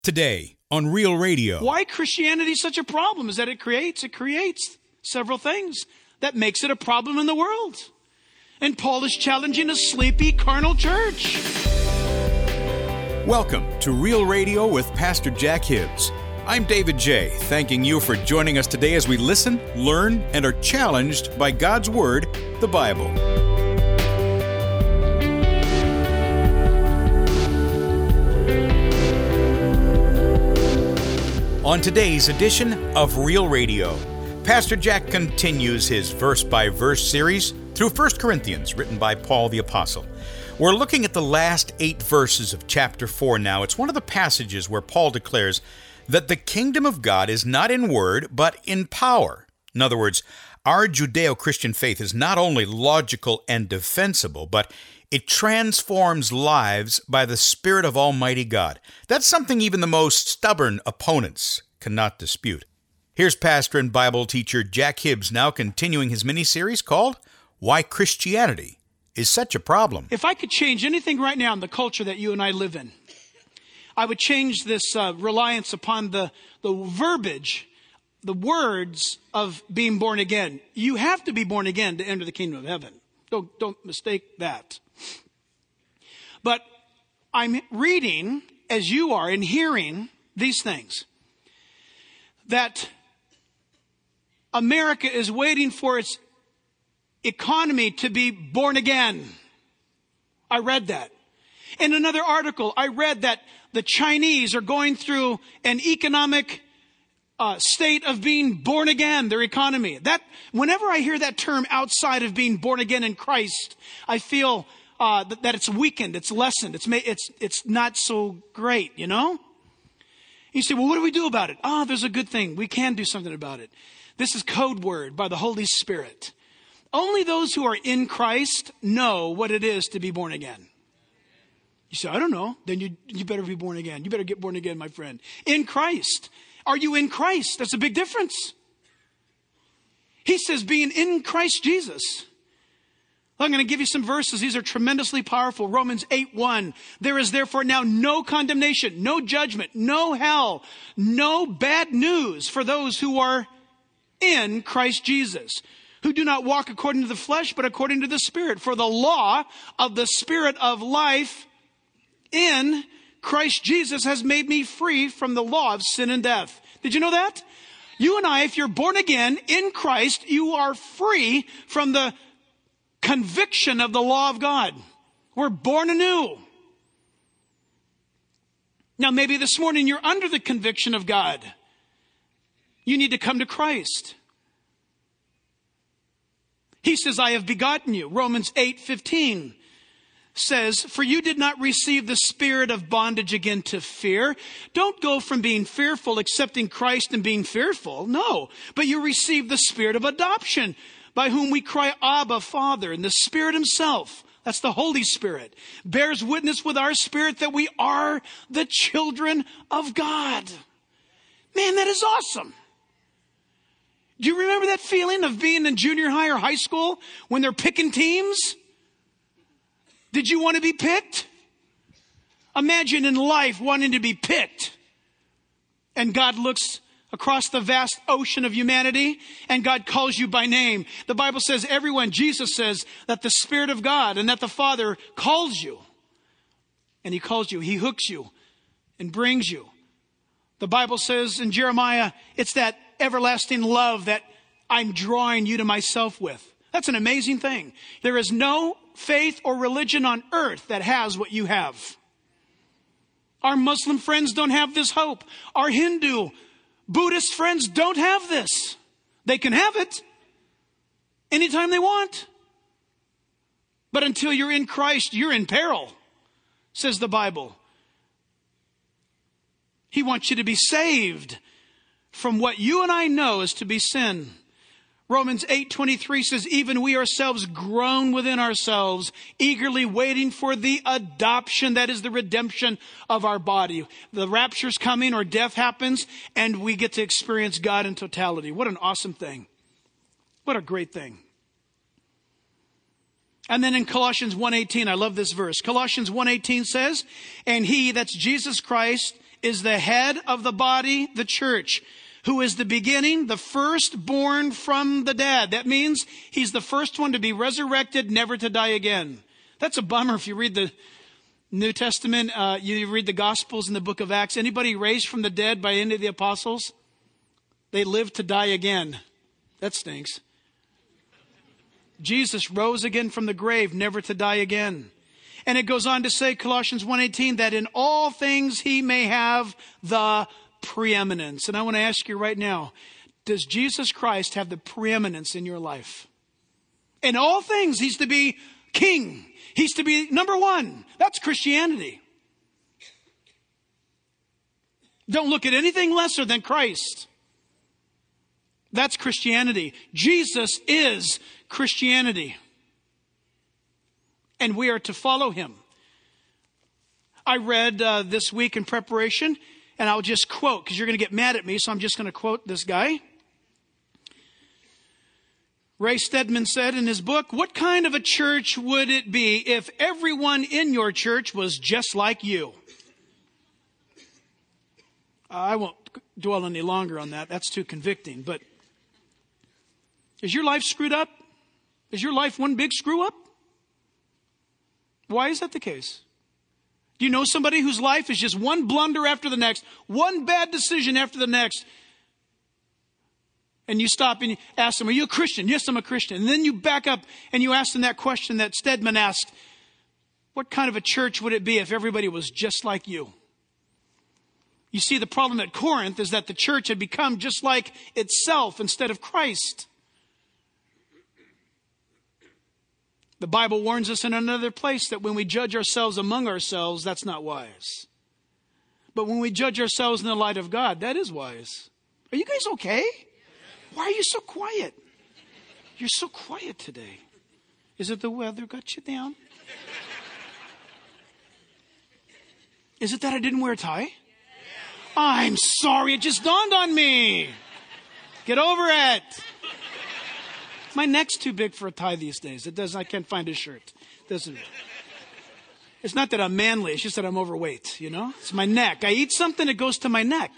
Today on Real Radio. Why Christianity is such a problem is that it creates several things that makes it a problem in the world. And Paul is challenging a sleepy, carnal church. Welcome to Real Radio with Pastor Jack Hibbs. I'm David J., thanking you for joining us today as we listen, learn, and are challenged by God's Word, the Bible. On today's edition of Real Radio, Pastor Jack continues his verse-by-verse series through 1 Corinthians, written by Paul the Apostle. We're looking at the last 8 verses of chapter 4 now. It's one of the passages where Paul declares that the kingdom of God is not in word, but in power. In other words, our Judeo-Christian faith is not only logical and defensible, but it transforms lives by the Spirit of Almighty God. That's something even the most stubborn opponents cannot dispute. Here's pastor and Bible teacher Jack Hibbs now continuing his mini-series called Why Christianity is Such a Problem. If I could change anything right now in the culture that you and I live in, I would change this reliance upon the verbiage, the words of being born again. You have to be born again to enter the kingdom of heaven. Don't mistake that. But I'm reading, as you are, and hearing these things. That America is waiting for its economy to be born again. I read that. In another article, I read that the Chinese are going through an economic state of being born again, their economy. That, whenever I hear that term outside of being born again in Christ, I feel that it's weakened, it's lessened, it's not so great, you know? You say, well, what do we do about it? There's a good thing. We can do something about it. This is code word by the Holy Spirit. Only those who are in Christ know what it is to be born again. You say, I don't know. Then you better be born again. You better get born again, my friend. In Christ. Are you in Christ? That's a big difference. He says being in Christ Jesus. I'm going to give you some verses. These are tremendously powerful. Romans 8:1. There is therefore now no condemnation, no judgment, no hell, no bad news for those who are in Christ Jesus, who do not walk according to the flesh, but according to the Spirit. For the law of the Spirit of life in Christ Jesus has made me free from the law of sin and death. Did you know that? You and I, if you're born again in Christ, you are free from the conviction of the law of God. We're born anew. Now, maybe this morning you're under the conviction of God. You need to come to Christ. He says, I have begotten you. Romans 8:15 says, for you did not receive the spirit of bondage again to fear. Don't go from being fearful, accepting Christ and being fearful. No, but you received the spirit of adoption, by whom we cry, Abba, Father. And the Spirit himself, that's the Holy Spirit, bears witness with our spirit that we are the children of God. Man, that is awesome. Do you remember that feeling of being in junior high or high school when they're picking teams? Did you want to be picked? Imagine in life wanting to be picked. And God looks across the vast ocean of humanity, and God calls you by name. The Bible says Jesus says that the Spirit of God and that the Father calls you. And he calls you, he hooks you and brings you. The Bible says in Jeremiah, it's that everlasting love that I'm drawing you to myself with. That's an amazing thing. There is no faith or religion on earth that has what you have. Our Muslim friends don't have this hope. Our Hindu, Buddhist friends don't have this. They can have it anytime they want. But until you're in Christ, you're in peril, says the Bible. He wants you to be saved from what you and I know is to be sin. Romans 8:23 says, even we ourselves groan within ourselves, eagerly waiting for the adoption, that is the redemption of our body. The rapture's coming or death happens, and we get to experience God in totality. What an awesome thing. What a great thing. And then in Colossians 1:18, I love this verse. Colossians 1:18 says, and he, that's Jesus Christ, is the head of the body, the church, who is the beginning, the firstborn from the dead. That means he's the first one to be resurrected, never to die again. That's a bummer if you read the New Testament, you read the Gospels in the book of Acts. Anybody raised from the dead by any of the apostles? They lived to die again. That stinks. Jesus rose again from the grave, never to die again. And it goes on to say, Colossians 1:18, that in all things he may have the preeminence. And I want to ask you right now, does Jesus Christ have the preeminence in your life? In all things, he's to be king. He's to be number one. That's Christianity. Don't look at anything lesser than Christ. That's Christianity. Jesus is Christianity. And we are to follow him. I read this week in preparation, and I'll just quote, because you're going to get mad at me, so I'm just going to quote this guy. Ray Stedman said in his book, "What kind of a church would it be if everyone in your church was just like you?" I won't dwell any longer on that. That's too convicting. But is your life screwed up? Is your life one big screw up? Why is that the case? Do you know somebody whose life is just one blunder after the next, one bad decision after the next? And you stop and you ask them, "Are you a Christian?" "Yes, I'm a Christian." And then you back up and you ask them that question that Stedman asked. What kind of a church would it be if everybody was just like you? You see, the problem at Corinth is that the church had become just like itself instead of Christ. The Bible warns us in another place that when we judge ourselves among ourselves, that's not wise. But when we judge ourselves in the light of God, that is wise. Are you guys okay? Why are you so quiet? You're so quiet today. Is it the weather got you down? Is it that I didn't wear a tie? I'm sorry, it just dawned on me. Get over it. My neck's too big for a tie these days. It doesn't. I can't find a shirt. Doesn't. It's not that I'm manly. It's just that I'm overweight. You know, it's my neck. I eat something, it goes to my neck.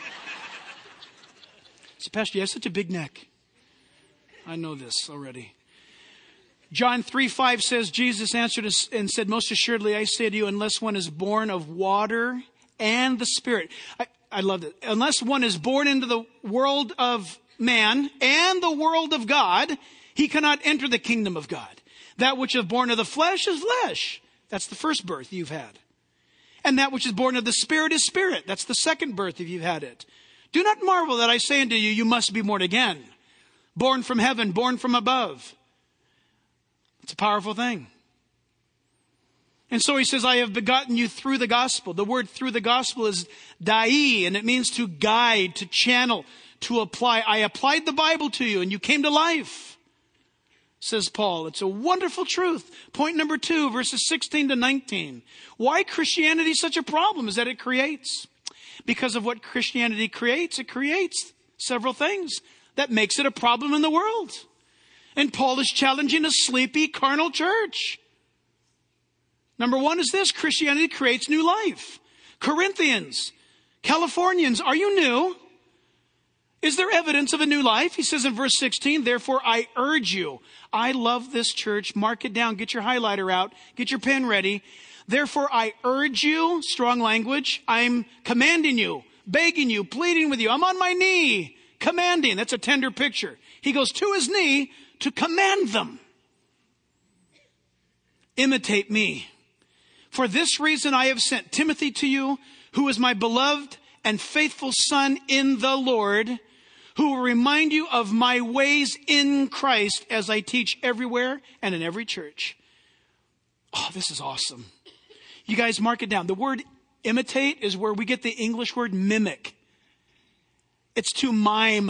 So, Pastor, you have such a big neck. I know this already. John 3:5 says, Jesus answered us and said, "Most assuredly, I say to you, unless one is born of water and the Spirit." I love it. Unless one is born into the world of man and the world of God, he cannot enter the kingdom of God. That which is born of the flesh is flesh. That's the first birth you've had. And that which is born of the Spirit is spirit. That's the second birth if you've had it. Do not marvel that I say unto you, you must be born again. Born from heaven, born from above. It's a powerful thing. And so he says, I have begotten you through the gospel. The word through the gospel is dai, and it means to guide, to channel, to apply. I applied the Bible to you, and you came to life, says Paul. It's a wonderful truth. Point number 2, verses 16 to 19. Why Christianity is such a problem is that it creates. Because of what Christianity creates, it creates several things that makes it a problem in the world. And Paul is challenging a sleepy, carnal church. Number 1 is this: Christianity creates new life. Corinthians, Californians, are you new? Is there evidence of a new life? He says in verse 16, therefore I urge you. I love this church. Mark it down. Get your highlighter out. Get your pen ready. Therefore I urge you, strong language. I'm commanding you, begging you, pleading with you. I'm on my knee, commanding. That's a tender picture. He goes to his knee to command them. Imitate me. For this reason I have sent Timothy to you, who is my beloved and faithful son in the Lord, who will remind you of my ways in Christ as I teach everywhere and in every church. Oh, this is awesome. You guys mark it down. The word imitate is where we get the English word mimic. It's to mime.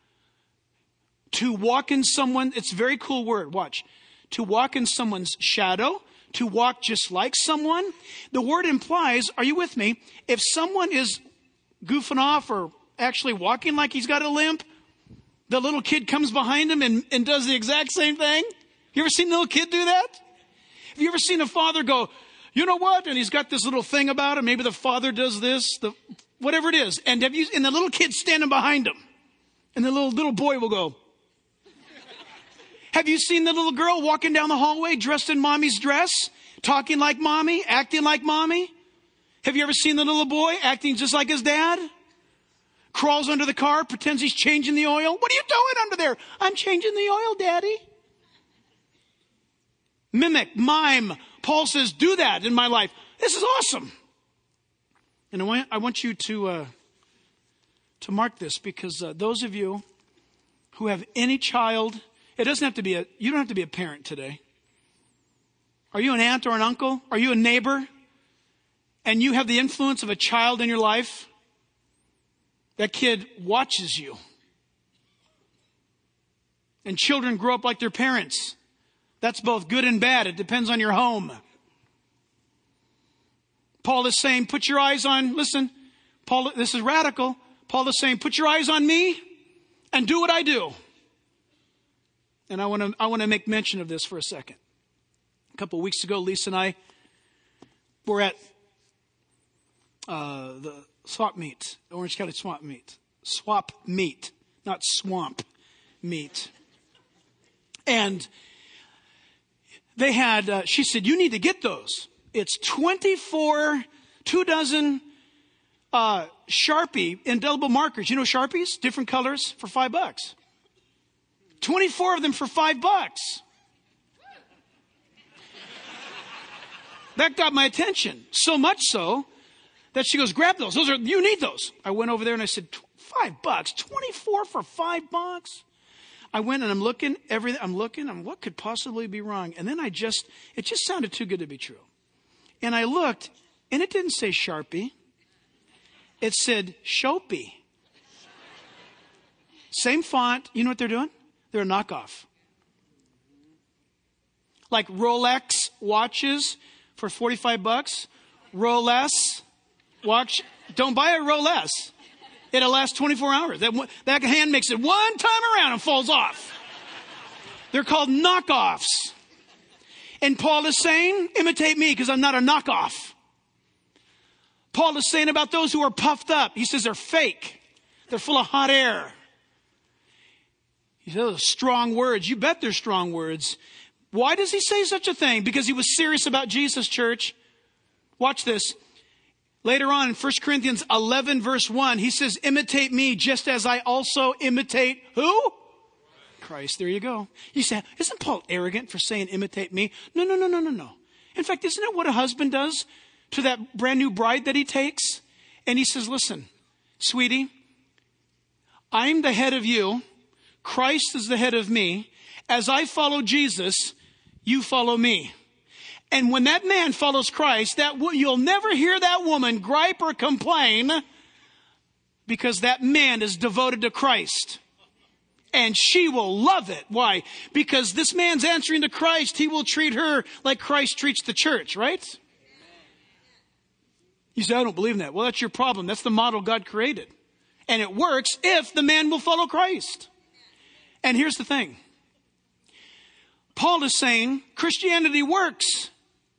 To walk in someone, it's a very cool word. Watch. To walk in someone's shadow. To walk just like someone. The word implies, are you with me? If someone is goofing off or actually walking like he's got a limp, the little kid comes behind him and does the exact same thing. You ever seen the little kid do that? Have you ever seen a father go, you know what? And he's got this little thing about him. Maybe the father does this, whatever it is. And and the little kid's standing behind him. And the little boy will go. Have you seen the little girl walking down the hallway dressed in mommy's dress, talking like mommy, acting like mommy? Have you ever seen the little boy acting just like his dad? Crawls under the car, pretends he's changing the oil. What are you doing under there? I'm changing the oil, Daddy. Mimic, mime. Paul says, do that in my life. This is awesome. And I want you to mark this, because those of you who have any child, you don't have to be a parent today. Are you an aunt or an uncle? Are you a neighbor? And you have the influence of a child in your life? That kid watches you. And children grow up like their parents. That's both good and bad. It depends on your home. Paul is saying, put your eyes on, listen, Paul, this is radical. Paul is saying, put your eyes on me and do what I do. And I want to make mention of this for a second. A couple of weeks ago, Lisa and I were at the swap meet, Orange County swap meet, not swamp meet. And they had, she said, you need to get those. It's 24, 24 Sharpie indelible markers. You know Sharpies? Different colors for $5. 24 of them for $5. That got my attention. So much so that she goes, grab those. You need those. I went over there and I said, $5, 24 for $5. I went and I'm looking, what could possibly be wrong? And then it just sounded too good to be true. And I looked and it didn't say Sharpie. It said Shopee. Same font. You know what they're doing? They're a knockoff. Like Rolex watches for $45. Rolex watch. Don't buy a Rolex. It'll last 24 hours. That hand makes it one time around and falls off. They're called knockoffs. And Paul is saying, imitate me because I'm not a knockoff. Paul is saying about those who are puffed up. He says they're fake. They're full of hot air. He says those are strong words. You bet they're strong words. Why does he say such a thing? Because he was serious about Jesus, church. Watch this. Later on in 1 Corinthians 11, verse 1, he says, imitate me just as I also imitate who? Christ. There you go. You say, isn't Paul arrogant for saying imitate me? No. In fact, isn't it what a husband does to that brand new bride that he takes? And he says, listen, sweetie, I'm the head of you. Christ is the head of me. As I follow Jesus, you follow me. And when that man follows Christ, you'll never hear that woman gripe or complain because that man is devoted to Christ. And she will love it. Why? Because this man's answering to Christ. He will treat her like Christ treats the church, right? You say, I don't believe in that. Well, that's your problem. That's the model God created. And it works if the man will follow Christ. And here's the thing. Paul is saying Christianity works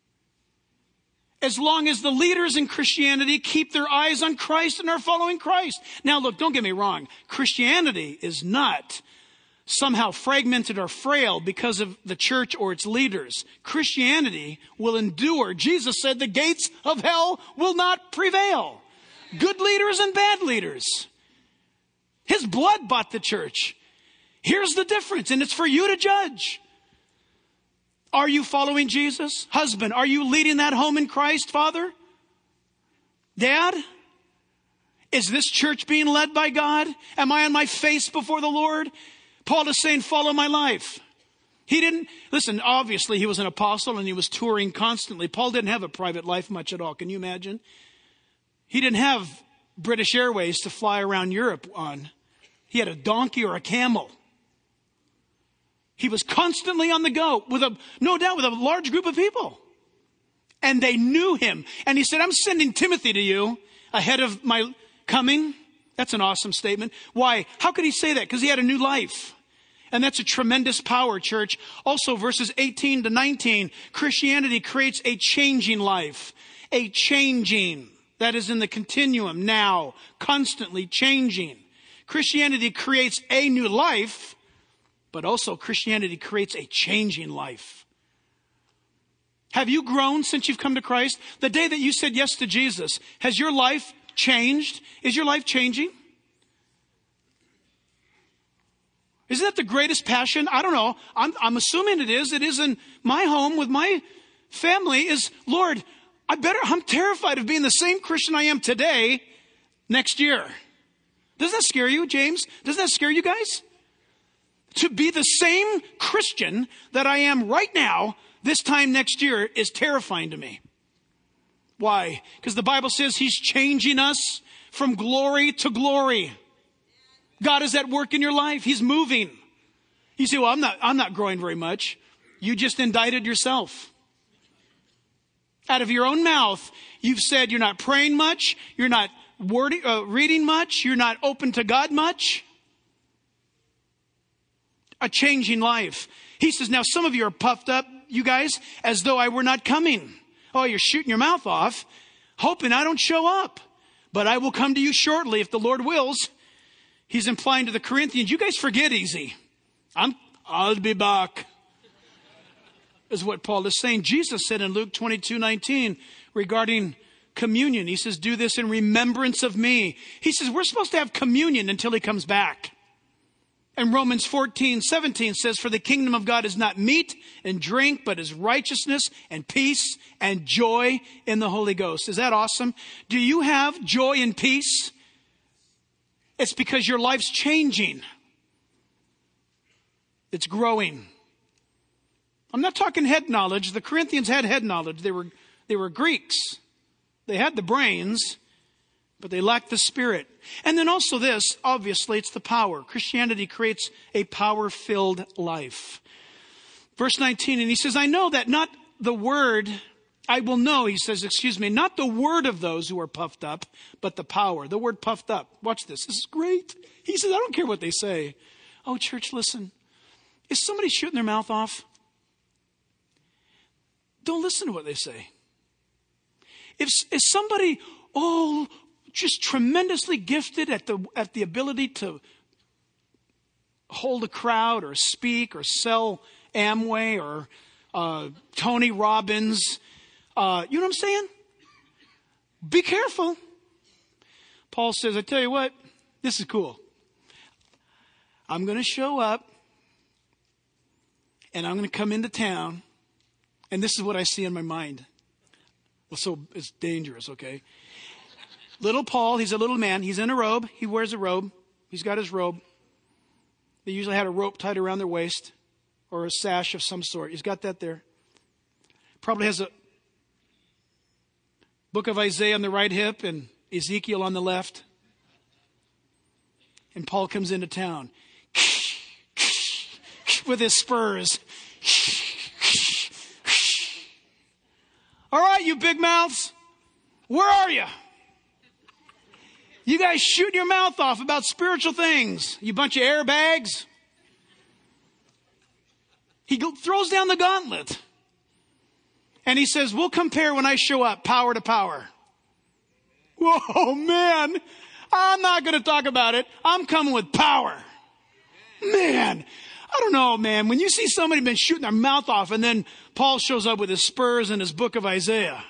as long as the leaders in Christianity keep their eyes on Christ and are following Christ. Now, look, don't get me wrong. Christianity is not somehow fragmented or frail because of the church or its leaders. Christianity will endure. Jesus said the gates of hell will not prevail. Good leaders and bad leaders. His blood bought the church. Here's the difference, and it's for you to judge. Are you following Jesus? Husband, are you leading that home in Christ, Father? Dad? Is this church being led by God? Am I on my face before the Lord? Paul is saying, follow my life. Listen, obviously he was an apostle and he was touring constantly. Paul didn't have a private life much at all. Can you imagine? He didn't have British Airways to fly around Europe on. He had a donkey or a camel. He was constantly on the go no doubt with a large group of people. And they knew him. And he said, I'm sending Timothy to you ahead of my coming. That's an awesome statement. Why? How could he say that? Because he had a new life. And that's a tremendous power, church. Also, verses 18 to 19, Christianity creates a changing life. A changing, that is in the continuum, now, constantly changing. Christianity creates a new life, but also Christianity creates a changing life. Have you grown since you've come to Christ? The day that you said yes to Jesus, has your life changed? Is your life changing? Isn't that the greatest passion? I don't know. I'm assuming it is. It is in my home with my family is, Lord, I'm terrified of being the same Christian I am today next year. Doesn't that scare you, James? Doesn't that scare you guys? To be the same Christian that I am right now, this time next year, is terrifying to me. Why? Because the Bible says he's changing us from glory to glory. God is at work in your life. He's moving. You say, well, I'm not growing very much. You just indicted yourself. Out of your own mouth, you've said you're not praying much. You're not reading much. You're not open to God much. A changing life. He says, now some of you are puffed up, you guys, as though I were not coming. Oh, you're shooting your mouth off, hoping I don't show up. But I will come to you shortly if the Lord wills. He's implying to the Corinthians, you guys forget easy. I'll be back. Is what Paul is saying. Jesus said in Luke 22:19 regarding communion. He says, do this in remembrance of me. He says, we're supposed to have communion until he comes back. And Romans 14:17 says, for the kingdom of God is not meat and drink, but is righteousness and peace and joy in the Holy Ghost. Is that awesome? Do you have joy and peace? It's because your life's changing. It's growing. I'm not talking head knowledge. The Corinthians had head knowledge. They were Greeks. They had the brains, but they lacked the spirit. And then also this, obviously, it's the power. Christianity creates a power-filled life. Verse 19, and he says, I know that not the word, I will know, he says, not the word of those who are puffed up, but the power. The word puffed up. Watch this. This is great. He says, I don't care what they say. Oh, church, listen. Is somebody shooting their mouth off? Don't listen to what they say. If somebody, just tremendously gifted at the ability to hold a crowd or speak or sell Amway or Tony Robbins, you know what I'm saying? Be careful. Paul says, I tell you what, this is cool. I'm going to show up and I'm going to come into town. And this is what I see in my mind. Well, so it's dangerous, okay? Little Paul, he's a little man. He's in a robe. He wears a robe. He's got his robe. They usually had a rope tied around their waist or a sash of some sort. He's got that there. Probably has a book of Isaiah on the right hip and Ezekiel on the left. And Paul comes into town with his spurs. All right, you big mouths, where are you? You guys shooting your mouth off about spiritual things, you bunch of airbags. He throws down the gauntlet. And he says, we'll compare when I show up, power to power. Whoa, man, I'm not going to talk about it. I'm coming with power. Man, I don't know, man. When you see somebody been shooting their mouth off and then Paul shows up with his spurs and his book of Isaiah.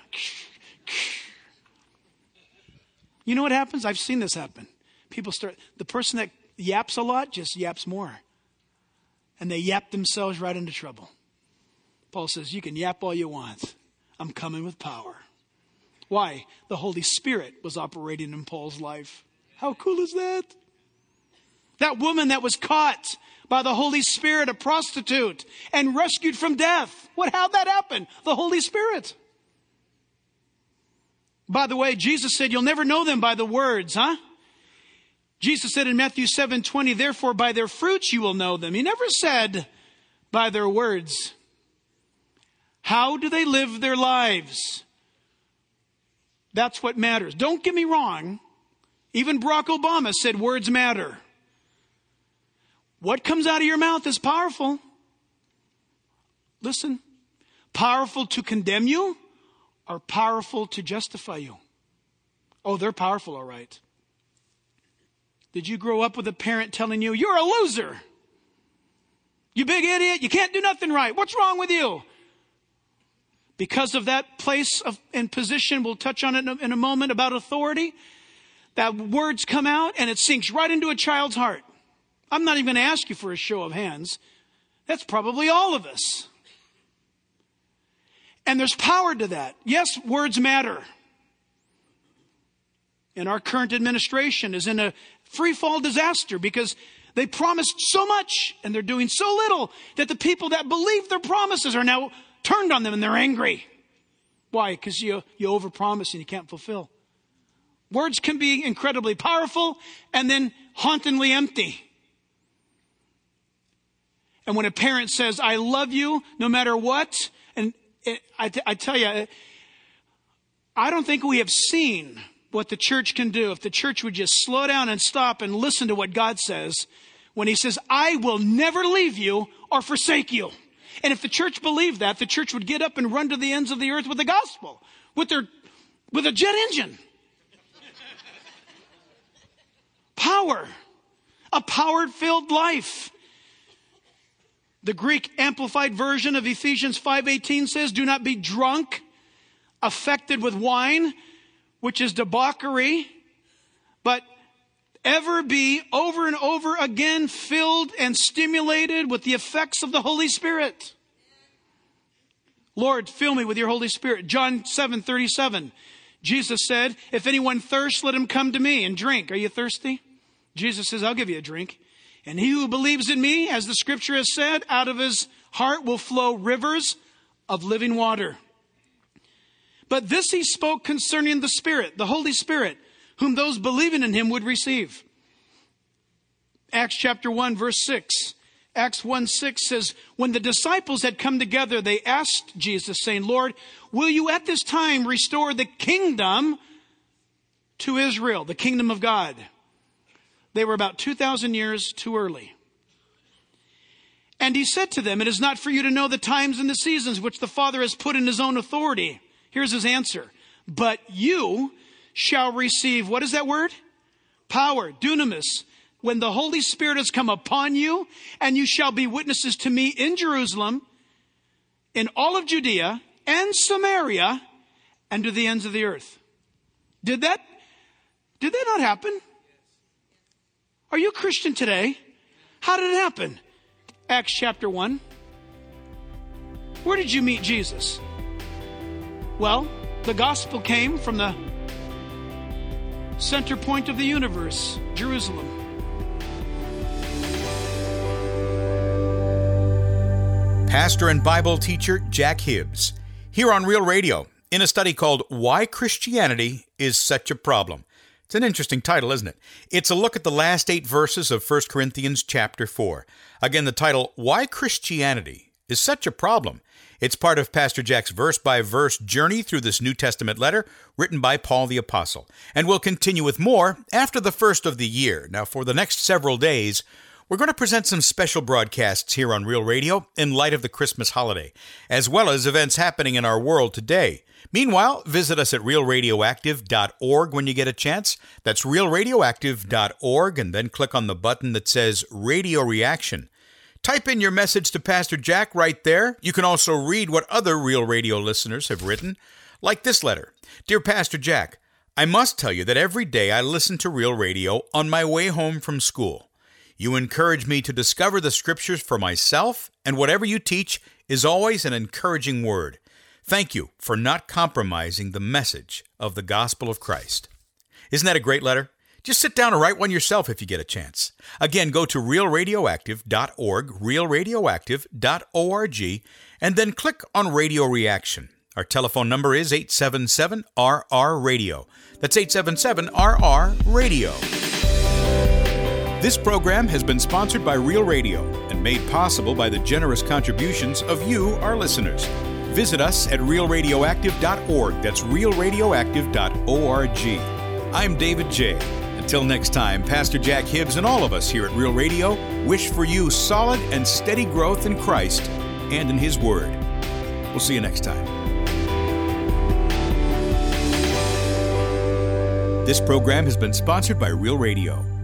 You know what happens? I've seen this happen. The person that yaps a lot just yaps more. And they yap themselves right into trouble. Paul says, you can yap all you want. I'm coming with power. Why? The Holy Spirit was operating in Paul's life. How cool is that? That woman that was caught by the Holy Spirit, a prostitute, and rescued from death. How'd that happen? The Holy Spirit. By the way, Jesus said, you'll never know them by the words, huh? Jesus said in Matthew 7:20, therefore by their fruits you will know them. He never said by their words. How do they live their lives? That's what matters. Don't get me wrong. Even Barack Obama said words matter. What comes out of your mouth is powerful. Listen, powerful to condemn you or powerful to justify you? Oh, they're powerful, all right. Did you grow up with a parent telling you, you're a loser? You big idiot, you can't do nothing right. What's wrong with you? Because of that place and position, we'll touch on it in a moment about authority, that words come out and it sinks right into a child's heart. I'm not even going to ask you for a show of hands. That's probably all of us. And there's power to that. Yes, words matter. And our current administration is in a free fall disaster because they promised so much and they're doing so little that the people that believe their promises are now turned on them and they're angry. Why? Because you overpromise and you can't fulfill. Words can be incredibly powerful and then hauntingly empty. And when a parent says, I love you no matter what, and I tell you, I don't think we have seen what the church can do if the church would just slow down and stop and listen to what God says when he says, I will never leave you or forsake you. And if the church believed that, the church would get up and run to the ends of the earth with the gospel, with a jet engine. Power, a power-filled life. The Greek Amplified Version of Ephesians 5:18 says, do not be drunk, affected with wine, which is debauchery, but ever be over and over again filled and stimulated with the effects of the Holy Spirit. Lord, fill me with your Holy Spirit. John 7:37, Jesus said, if anyone thirsts, let him come to me and drink. Are you thirsty? Jesus says, I'll give you a drink. And he who believes in me, as the scripture has said, out of his heart will flow rivers of living water. But this he spoke concerning the Spirit, the Holy Spirit, whom those believing in him would receive. Acts chapter 1, verse 6. Acts 1:6 says, when the disciples had come together, they asked Jesus, saying, Lord, will you at this time restore the kingdom to Israel, the kingdom of God? They were about 2,000 years too early. And he said to them, it is not for you to know the times and the seasons which the Father has put in his own authority. Here's his answer. But you shall receive, what is that word? Power, dunamis, when the Holy Spirit has come upon you, and you shall be witnesses to me in Jerusalem, in all of Judea and Samaria, and to the ends of the earth. Did that not happen? Are you a Christian today? How did it happen? Acts chapter 1. Where did you meet Jesus? Well, the gospel came from the center point of the universe, Jerusalem. Pastor and Bible teacher Jack Hibbs, here on Real Radio, in a study called Why Christianity is Such a Problem. It's an interesting title, isn't it? It's a look at the last 8 verses of 1 Corinthians chapter 4. Again, the title, Why Christianity is Such a Problem. It's part of Pastor Jack's verse-by-verse journey through this New Testament letter written by Paul the Apostle. And we'll continue with more after the first of the year. Now, for the next several days, we're going to present some special broadcasts here on Real Radio in light of the Christmas holiday, as well as events happening in our world today. Meanwhile, visit us at realradioactive.org when you get a chance. That's realradioactive.org, and then click on the button that says Radio Reaction. Type in your message to Pastor Jack right there. You can also read what other Real Radio listeners have written, like this letter. Dear Pastor Jack, I must tell you that every day I listen to Real Radio on my way home from school. You encourage me to discover the Scriptures for myself, and whatever you teach is always an encouraging word. Thank you for not compromising the message of the gospel of Christ. Isn't that a great letter? Just sit down and write one yourself if you get a chance. Again, go to realradioactive.org, realradioactive.org, and then click on Radio Reaction. Our telephone number is 877-RR-RADIO. That's 877-RR-RADIO. This program has been sponsored by Real Radio and made possible by the generous contributions of you, our listeners. Visit us at realradioactive.org. That's realradioactive.org. I'm David J., and Till next time, Pastor Jack Hibbs and all of us here at Real Radio wish for you solid and steady growth in Christ and in His Word. We'll see you next time. This program has been sponsored by Real Radio.